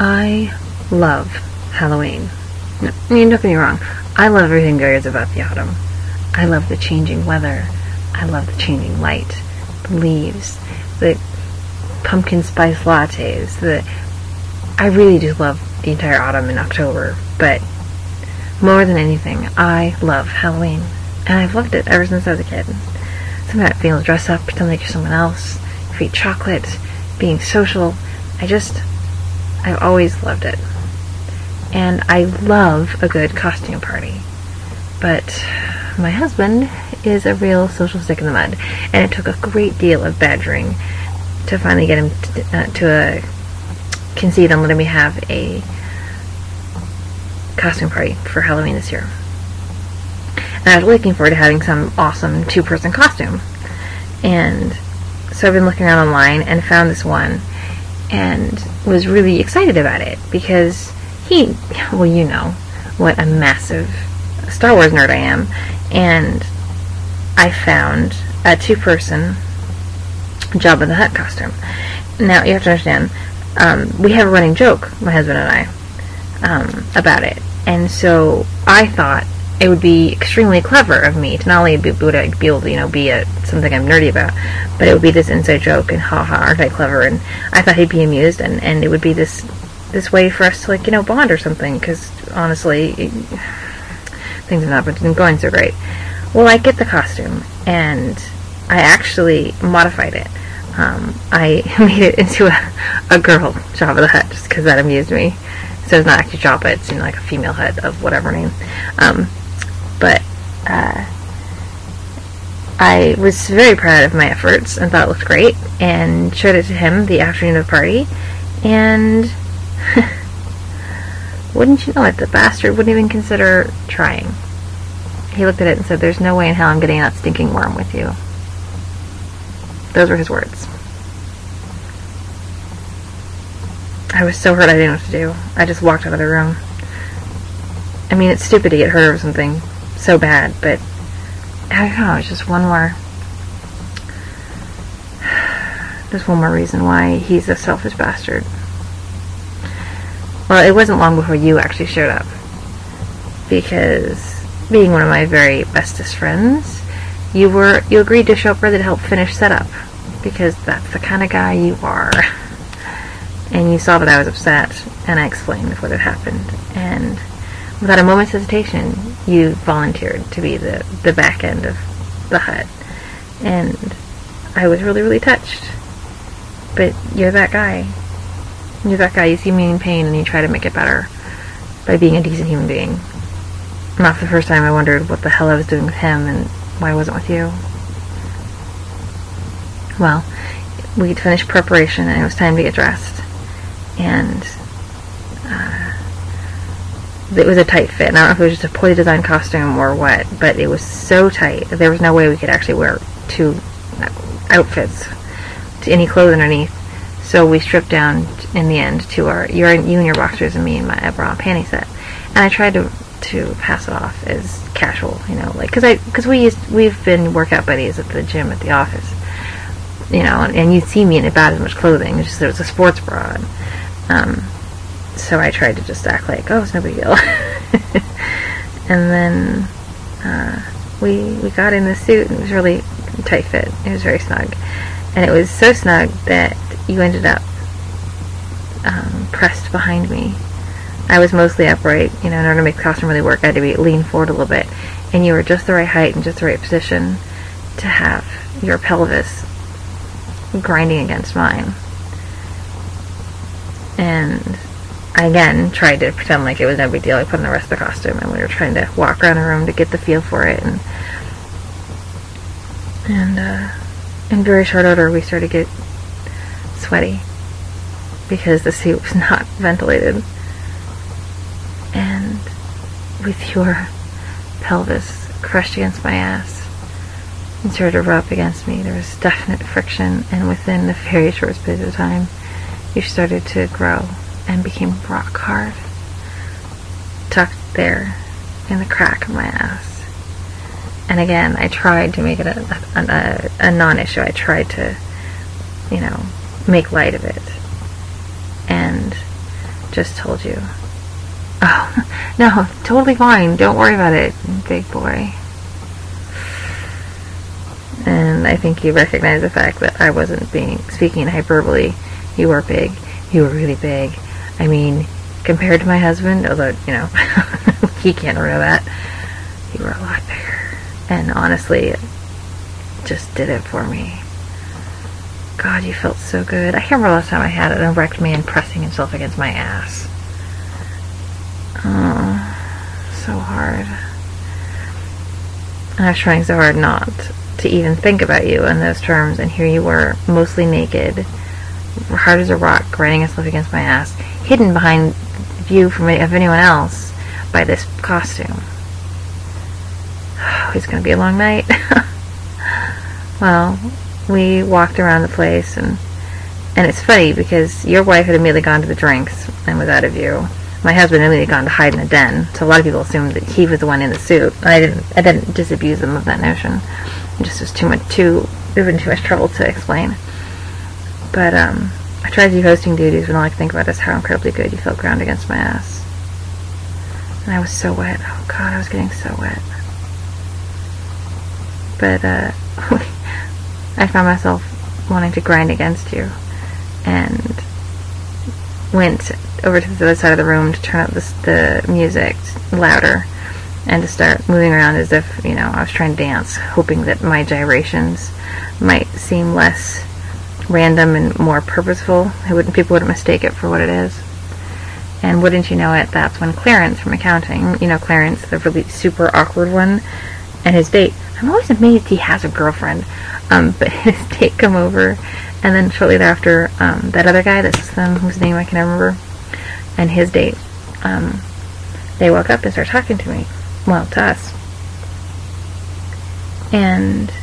I love Halloween. No, don't get me wrong. I love everything there is about the autumn. I love the changing weather. I love the changing light, the leaves, the pumpkin spice lattes. I really just love the entire autumn and October, but more than anything, I love Halloween. And I've loved it ever since I was a kid. Something about being able to dress up, pretend like you're someone else, eat chocolate, being social. I've always loved it. And I love a good costume party. But my husband is a real social stick in the mud, and it took a great deal of badgering to finally get him to concede on letting me have a costume party for Halloween this year. And I was looking forward to having some awesome two-person costume. And so I've been looking around online and found this one and was really excited about it because you know what a massive Star Wars nerd I am, and I found a two-person Jabba the Hutt costume. Now, you have to understand, we have a running joke, my husband and I, about it, and so I thought it would be extremely clever of me to not only be able to, be something I'm nerdy about, but it would be this inside joke, and haha, aren't I clever, and I thought he'd be amused, and it would be this way for us to, bond or something, because honestly, things have not been going so great. Well, I get the costume, and I actually modified it. I made it into a girl Jabba the Hutt, just because that amused me. So it's not actually Jabba, it's like a female Hutt of whatever name. But I was very proud of my efforts and thought it looked great, and showed it to him the afternoon of the party, and wouldn't you know it, the bastard wouldn't even consider trying. He looked at it and said, "There's no way in hell I'm getting that stinking worm with you." Those were his words. I was so hurt I didn't know what to do. I just walked out of the room. I mean, it's stupid to get hurt over something so bad, but I don't know, it's just one more reason why he's a selfish bastard. Well, it wasn't long before you actually showed up, because being one of my very bestest friends, you agreed to show up early to help finish setup, because that's the kind of guy you are. And you saw that I was upset, and I explained what had happened, and without a moment's hesitation, you volunteered to be the back end of the hut, and I was really, really touched. But you're that guy. You're that guy. You see me in pain, and you try to make it better by being a decent human being. Not for the first time I wondered what the hell I was doing with him and why I wasn't with you. Well, we'd finished preparation, and it was time to get dressed. And it was a tight fit. And I don't know if it was just a poorly designed costume or what, but it was so tight that there was no way we could actually wear two outfits to any clothes underneath. So we stripped down in the end to you and your boxers and me in my bra and panty set. And I tried to pass it off as casual, because we've been workout buddies at the gym at the office, and you'd see me in about as much clothing. It's just there was a sports bra. So I tried to just act like, oh, it's no big deal. And then we got in the suit, and it was really tight fit. It was very snug. And it was so snug that you ended up pressed behind me. I was mostly upright. In order to make the costume really work, I had to lean forward a little bit. And you were just the right height and just the right position to have your pelvis grinding against mine. And I again tried to pretend like it was no big deal. I put on the rest of the costume, and we were trying to walk around the room to get the feel for it. And in very short order, we started to get sweaty because the suit was not ventilated. And with your pelvis crushed against my ass and started to rub against me, there was definite friction, and within a very short space of time, you started to grow and became rock hard, tucked there in the crack of my ass. And again, I tried to make it a non-issue. I tried to, make light of it. And just told you. Oh, no, totally fine. Don't worry about it, big boy. And I think you recognize the fact that I wasn't speaking hyperbole. You were big. You were really big. I mean, compared to my husband, although, he can't know that, you were a lot bigger. And honestly, it just did it for me. God, you felt so good. I can't remember last time I had an erect man pressing himself against my ass. Oh, so hard. And I was trying so hard not to even think about you in those terms, and here you were, mostly naked, hard as a rock, grinding yourself against my ass, hidden behind view of anyone else by this costume. Oh, it's going to be a long night. Well, we walked around the place, and it's funny because your wife had immediately gone to the drinks and was out of view. My husband had immediately gone to hide in the den, so a lot of people assumed that he was the one in the suit. I didn't disabuse them of that notion. It just was too much trouble to explain. But I tried to do hosting duties, and all I could think about is how incredibly good you felt ground against my ass. And I was so wet. Oh God, I was getting so wet. But I found myself wanting to grind against you, and went over to the other side of the room to turn up the music louder and to start moving around as if, I was trying to dance, hoping that my gyrations might seem less random and more purposeful. People wouldn't mistake it for what it is. And wouldn't you know it, that's when Clarence from accounting, Clarence, the really super awkward one, and his date, I'm always amazed he has a girlfriend, but his date come over, and then shortly thereafter, that other guy, the system, whose name I can never remember, and his date, they woke up and started talking to me. Well, to us. And,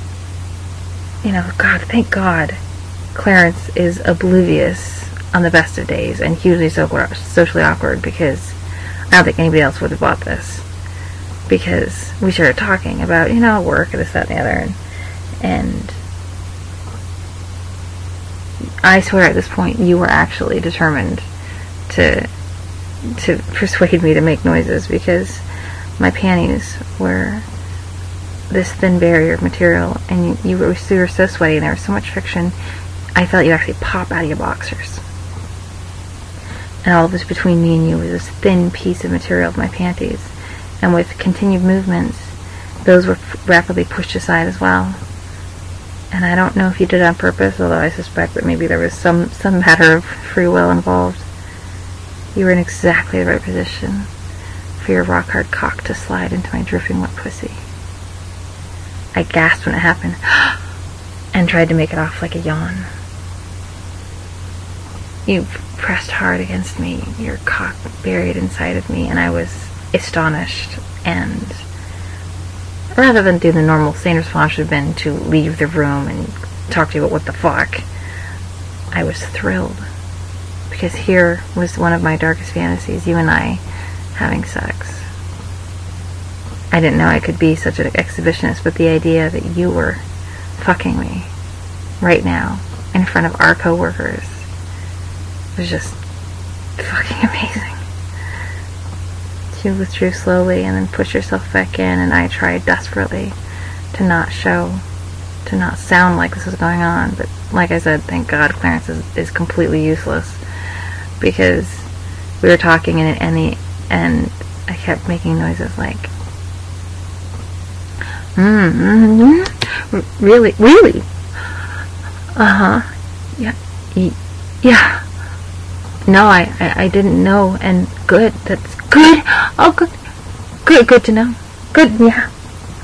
God, thank God, Clarence is oblivious on the best of days and hugely socially awkward, because I don't think anybody else would have bought this. Because we started talking about, work, this, that, and the other, and I swear at this point you were actually determined to persuade me to make noises, because my panties were this thin barrier of material, and you were so sweaty, and there was so much friction, I felt you actually pop out of your boxers. And all of this between me and you was this thin piece of material of my panties, and with continued movements, those were rapidly pushed aside as well. And I don't know if you did it on purpose, although I suspect that maybe there was some matter of free will involved. You were in exactly the right position for your rock-hard cock to slide into my dripping wet pussy. I gasped when it happened, and tried to make it off like a yawn. You pressed hard against me, your cock buried inside of me, and I was astonished, and rather than do the normal sane response should have been to leave the room and talk to you about what the fuck, I was thrilled, because here was one of my darkest fantasies, you and I having sex. I didn't know I could be such an exhibitionist, but the idea that you were fucking me right now in front of our co-workers was just fucking amazing. You withdrew slowly and then pushed yourself back in, and I tried desperately to not sound like this was going on, but like I said, thank God Clarence is completely useless, because we were talking and I kept making noises like really yeah. No, I didn't know, and good. That's good. Oh, good to know. Good, yeah.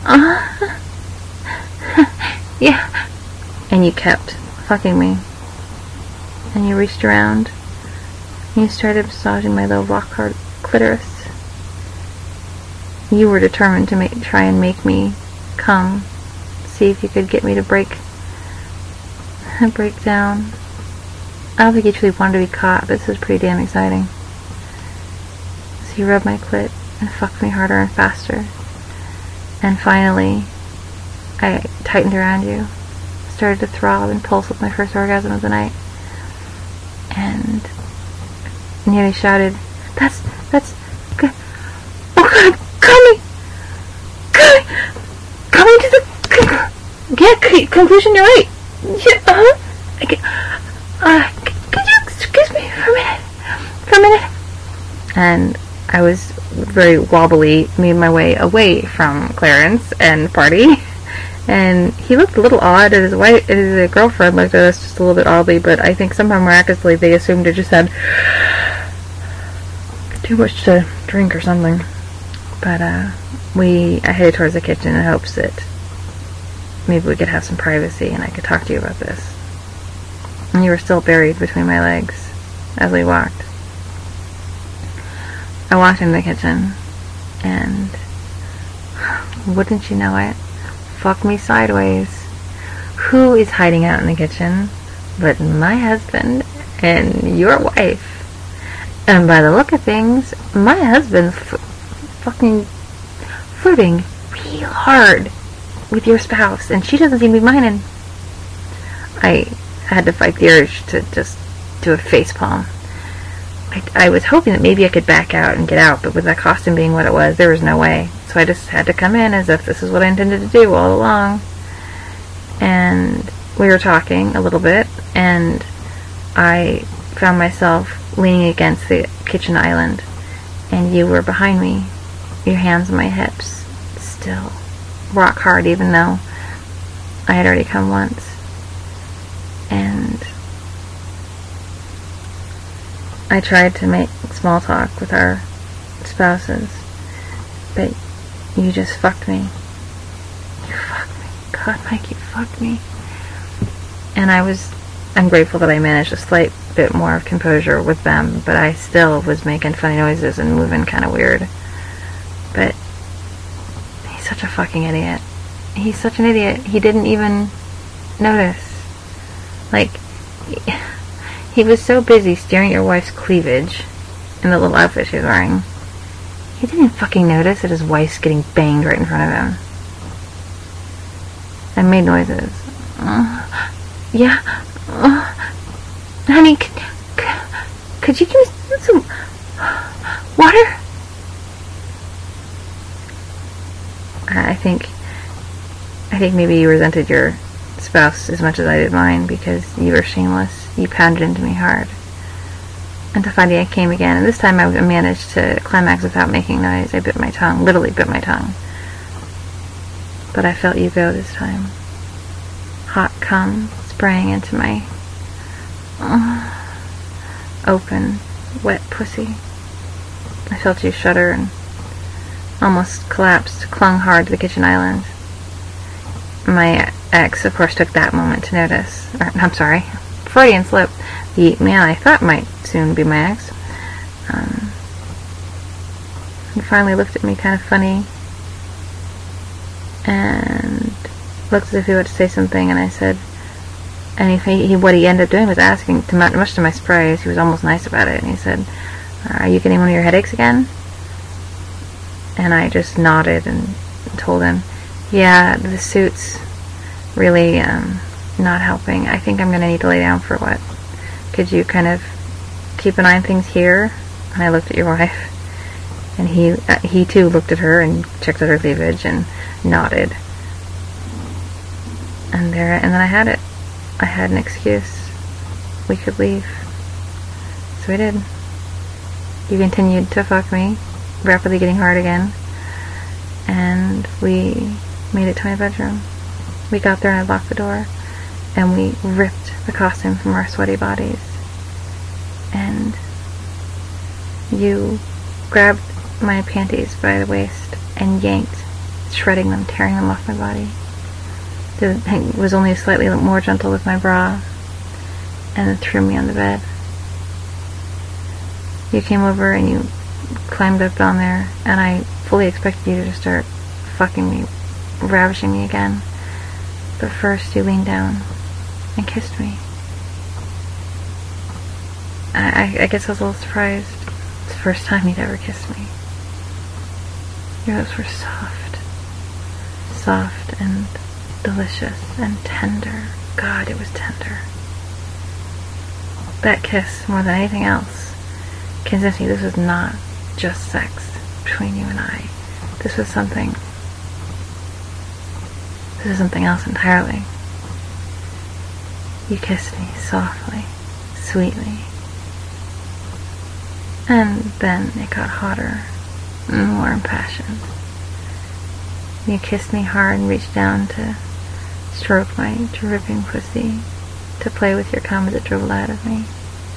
Yeah. And you kept fucking me, and you reached around, and you started massaging my little rock-hard clitoris. You were determined to try and make me come, see if you could get me to break down. I don't think you truly wanted to be caught, but this was pretty damn exciting. So you rubbed my clit and fucked me harder and faster. And finally, I tightened around you, started to throb and pulse with my first orgasm of the night. And nearly shouted, That's, good. Oh God, coming to the, conclusion, you're right. Yeah, could you excuse me for a minute? And I was very wobbly, made my way away from Clarence and Party. And he looked a little odd, and his girlfriend looked at us just a little bit oddly, but I think somehow miraculously they assumed I just had too much to drink or something. But I headed towards the kitchen in hopes that maybe we could have some privacy and I could talk to you about this. And you were still buried between my legs as we walked. I walked into the kitchen, and wouldn't you know it, fuck me sideways. Who is hiding out in the kitchen but my husband and your wife? And by the look of things, my husband's fucking flirting real hard with your spouse, and she doesn't seem to be minding. I had to fight the urge to just do a facepalm. I was hoping that maybe I could back out and get out, but with that costume being what it was, there was no way. So I just had to come in as if this is what I intended to do all along. And we were talking a little bit, and I found myself leaning against the kitchen island, and you were behind me, your hands on my hips, still rock hard, even though I had already come once. And I tried to make small talk with our spouses, but you just fucked me. You fucked me. God, Mike, you fucked me. And I'm grateful that I managed a slight bit more of composure with them, but I still was making funny noises and moving kind of weird. But he's such a fucking idiot. He's such an idiot. He didn't even notice. Like, he was so busy staring at your wife's cleavage in the little outfit she was wearing. He didn't fucking notice that his wife's getting banged right in front of him. I made noises. Yeah. Honey, could you give me some water? I think maybe you resented your spouse as much as I did mine, because you were shameless. You pounded into me hard. Until finally I came again, and this time I managed to climax without making noise. I bit my tongue, literally bit my tongue. But I felt you go this time. Hot cum spraying into my open, wet pussy. I felt you shudder and almost collapsed, clung hard to the kitchen island. My ex, of course, took that moment to notice. I'm sorry, Freudian slip. The man I thought might soon be my ex. He finally looked at me kind of funny and looked as if he would say something, and I said, and what he ended up doing was asking, much to my surprise, he was almost nice about it, and he said, are you getting one of your headaches again? And I just nodded and told him, yeah, the suit's really not helping. I think I'm going to need to lay down for a while. Could you kind of keep an eye on things here? And I looked at your wife, and he too looked at her and checked out her cleavage and nodded. And then I had it. I had an excuse. We could leave. So we did. You continued to fuck me, rapidly getting hard again, and we made it to my bedroom. We got there and I locked the door, and we ripped the costume from our sweaty bodies, and you grabbed my panties by the waist and yanked, shredding them, tearing them off my body. It was only slightly more gentle with my bra, and then threw me on the bed. You came over and you climbed up on there, and I fully expected you to start fucking me, ravishing me again. But first you leaned down and kissed me. I guess I was a little surprised. It's the first time you'd ever kissed me. Your lips were soft and delicious and tender. God, it was tender. That kiss, more than anything else, convinced me this was not just sex between you and I. This was something else entirely. You kissed me softly, sweetly, and then it got hotter and more impassioned. You kissed me hard and reached down to stroke my dripping pussy, to play with your cum as it dribbled out of me.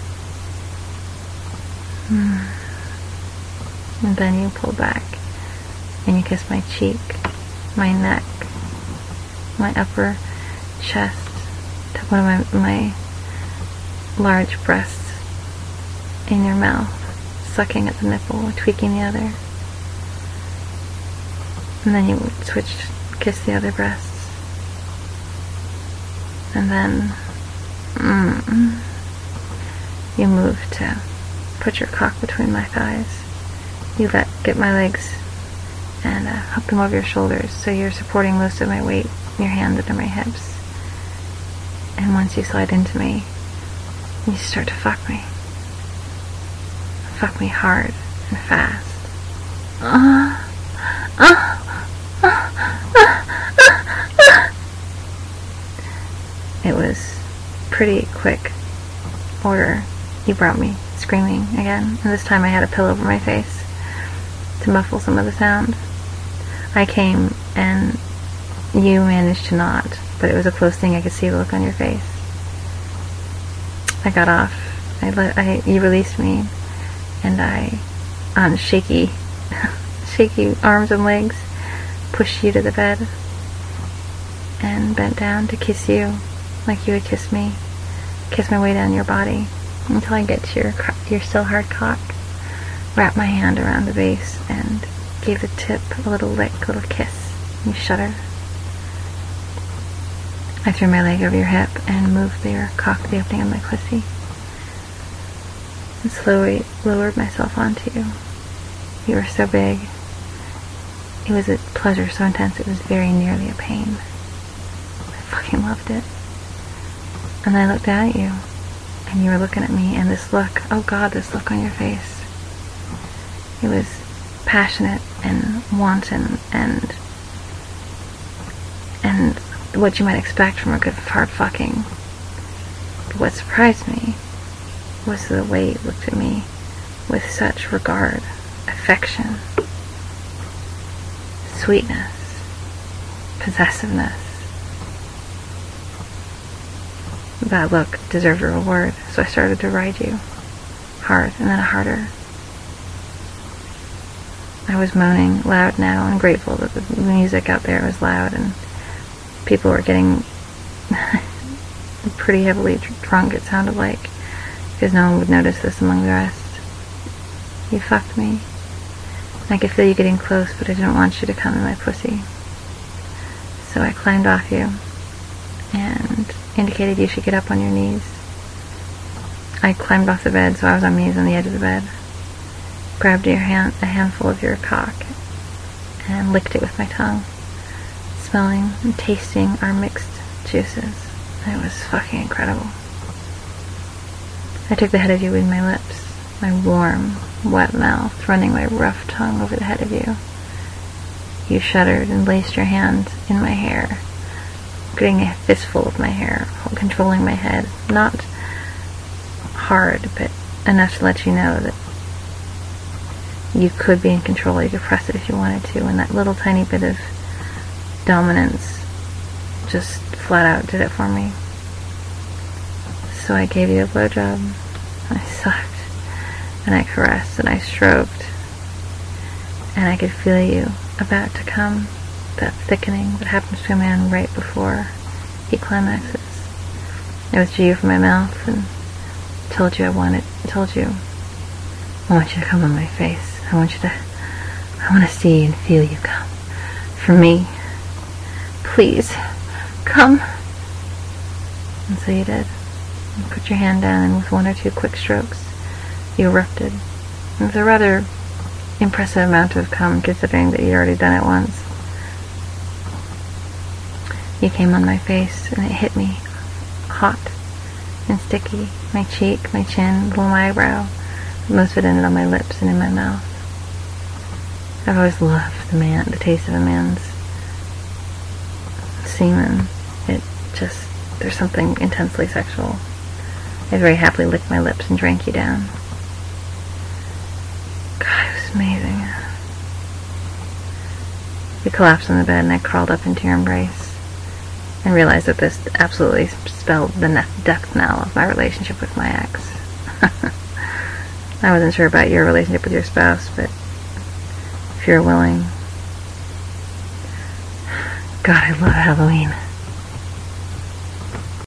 And then you pulled back and you kissed my cheek, my neck, my upper chest, took one of my large breasts in your mouth, sucking at the nipple, tweaking the other. And then you kissed the other breasts. And then you moved to put your cock between my thighs. You get my legs and hook them over your shoulders, so you're supporting most of my weight, your hands under my hips. And once you slide into me, you start to fuck me. Fuck me hard and fast. It was pretty quick order. You brought me screaming again, and this time I had a pillow over my face to muffle some of the sound. I came and you managed to not, but it was a close thing. I could see the look on your face. I got off. You released me, and I, on shaky arms and legs, pushed you to the bed and bent down to kiss you like you would kiss me. Kiss my way down your body until I get to your still hard cock. Wrap my hand around the base and gave the tip a little lick, a little kiss. You shuddered. I threw my leg over your hip and moved your cock to the opening of my pussy and slowly lowered myself onto you. You were so big. It was a pleasure so intense it was very nearly a pain. I fucking loved it. And then I looked down at you, and you were looking at me, and this look, oh God, this look on your face. It was passionate and wanton and what you might expect from a good hard fucking. But what surprised me was the way you looked at me with such regard, affection, sweetness, possessiveness. That look deserved a reward, so I started to ride you hard and then harder. I was moaning loud now and grateful that the music out there was loud and people were getting pretty heavily drunk, it sounded like, because no one would notice this among the rest. You fucked me. I could feel you getting close, but I didn't want you to come in my pussy. So I climbed off you and indicated you should get up on your knees. I climbed off the bed, so I was on my knees on the edge of the bed. Grabbed a handful of your cock and licked it with my tongue, smelling and tasting our mixed juices. It was fucking incredible. I took the head of you in my lips, my warm, wet mouth running my rough tongue over the head of you. You shuddered and laced your hand in my hair, getting a fistful of my hair, controlling my head. Not hard, but enough to let you know that you could be in control. You could press it if you wanted to, and that little tiny bit of dominance just flat out did it for me. So I gave you a blowjob. I sucked, and I caressed, and I stroked, and I could feel you about to come, that thickening that happens to a man right before he climaxes. I withdrew you from my mouth and told you I want you to come on my face. I want to see and feel you come. For me. Please, come. And so you did. You put your hand down, and with one or two quick strokes, you erupted. It was a rather impressive amount of cum, considering that you'd already done it once. You came on my face, and it hit me hot and sticky. My cheek, my chin, below my eyebrow, Most of it ended on my lips and in my mouth. I've always loved the taste of a man's semen. There's something intensely sexual. I very happily licked my lips and drank you down. God, it was amazing. We collapsed on the bed and I crawled up into your embrace and realized that this absolutely spelled the death knell of my relationship with my ex. I wasn't sure about your relationship with your spouse, but if you're willing. God, I love Halloween.